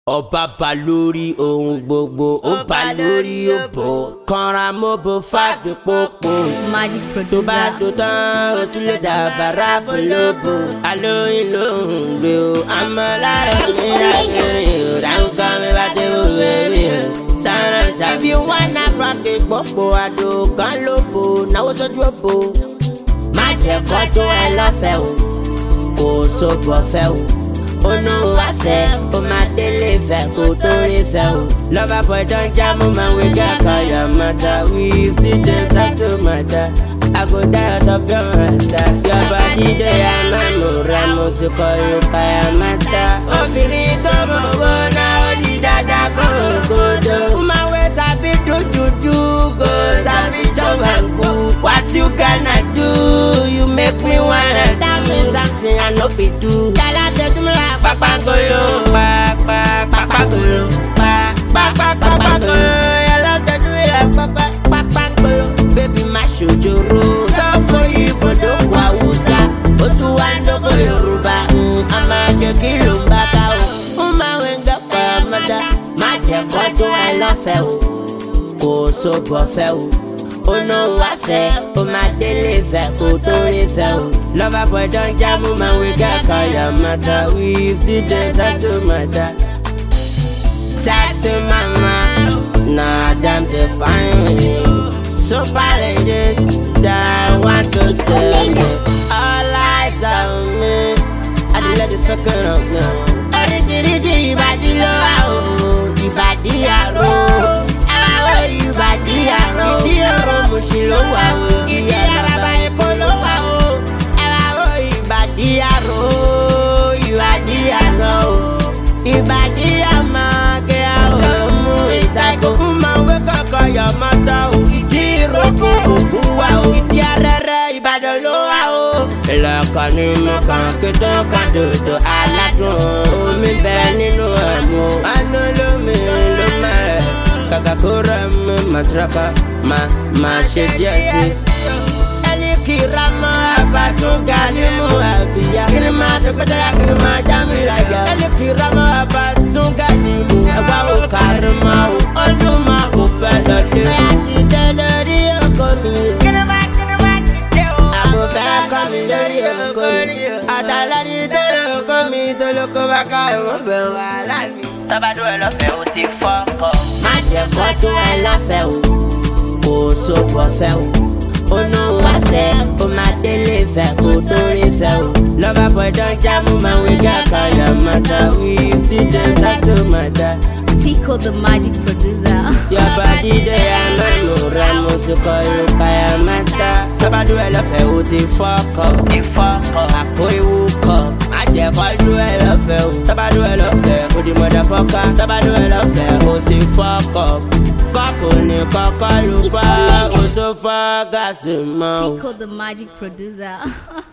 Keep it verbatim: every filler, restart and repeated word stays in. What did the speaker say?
Ọba bá lórí ohun gbogbo, ó bá lórí òbò, kanra mọ́bò fàdé pópó. Magic producer. Tó bá tó tán, ó tún lè dàbàrà polówó. Alóyin lóhùn gbé o, àmọ́ lára mi lágbèrè o. Ráńkà mi bá dé wò wéwé o. Sára ṣàbí. If you wanna practice gbogbo àdó kan lóbo, náwó sójú òbò. Má jẹ́ kọ́jú ẹ lọ́fẹ̀ẹ́ o, kò sóbò fẹ́ o. Ono wa fẹ́, o máa délé fẹ́, kò torí fẹ́ o. Lover boy don jam man we got kaya matter. We still dey settle matter. I go die out of your matter. Your body dey amamura, mo ti kọ you kaya matter. Obìnrin tó mọ̀ owó náà ó di dáadáa kan ògodo. Woman wey sabi do juju go sabi chop and cook. What you gonna do? You make me wanna tell me something I no fit do. Yàrá tẹ̀sí mi rà pápákolo, pápákolo, pápákolo. Yàrá tẹ̀sí mi rà pápákolo. Baby má ṣòjòrò, dọ́kọ̀ Ìgbò dọ́kọ̀ Haúsá, ó tún wá ń dọ́kọ̀ Yorùbá. Ọmọ kékeré ló ń bá ká o. Ó máa ń dọ́kọ̀ ọmọdé, má jẹ́ kọ́jú ẹ lọ́fẹ̀ẹ́ o, kò sóbò fẹ́ o. Ono wa fẹ́, o máa délé fẹ́, kò torí fẹ́ o. Lover boy don jam man we got kaya matter. We still dey settle matter. Sexy mama, nah damn dey fine with you. Super ladies that want to see me. All eyes on me, I dey let it fucking up now. Oríṣiríṣi ìbàdí ló wà o, ìbàdí àrò. Ẹ wá wo ìbàdí àrò. Ìdí òrò Mùṣí ló wà o, ìdí Àràbà Èkó ló wà o. Ẹ wá wo ìbàdí àrò, ìbàdí àrò o. Ìbàdí àmàgé àrò mú ìtàkó. Fún máa wé kọ̀kọ̀ yọ̀ mọ́tò o. Ìdí ìrókò ògùn wà o. Ìdí Arẹ́rẹ́ Ìbàdàn ló wà o. Ìlọ̀kọ̀ ni mo kàn kí tó kàn dòdò aládùn. Omi bẹ nínú ẹ̀mú. Àánú lómi ló mẹ́rẹ̀. Kàkà kó rẹ̀ mú màtúrákà, máa máa ṣe díẹ̀ sí. Ẹni kìra mọ́ àbátúngà nínú àbíyá. Kí ni máa tó kọ́tà kí ni máa já mi láyà. Ẹni kìra mọ́ àbátúngà nínú ẹ̀wá ò kárí máa ò. Ọdún máa kò fẹ́ lọ dé. Ẹ ti tẹ lórí ọkọ mi. Kí ni máa kí ni máa ti dé o. Àbò fẹ́ kọ́ mi lórí ọkọ mi. Àtàlá ni tẹ́lẹ̀ ọkọ mi tó ló kó bá ká ẹ̀wọ̀n bẹ̀ wà láàmì. Tọ́bádùn ẹ lọ́fẹ̀ẹ́ o ti fọ́kọ̀. Má jẹ́ kọ́jú ẹ lọ́fẹ̀ẹ́ o, kò sóbò fẹ́ o. Ono wa fẹ́, o máa délé fẹ́, kò torí fẹ́ o. Lover boy don jam man we got kaya matter. We still dey settle matter. Tico the magic producer. Your body dey amamura, mo ti kọ you kaya matter. Tọ́bádùn ẹ lọ́fẹ̀ẹ́ o ti fọ́kọ̀. Àpò ìwú kọ̀, má jẹ́ kọ́jú ẹ lọ́fẹ̀ẹ́ o. Tọ́bádùn ẹ lọ́fẹ̀ẹ́ o di motherfucker. Tọ́bádùn ẹ lọ́fẹ̀ẹ́ o ti fọ́kọ̀. Kọ́kù ní kọ́kọ́ lù fọ́, o tó fọ́ gáàsì mọ́. Tico the magic producer.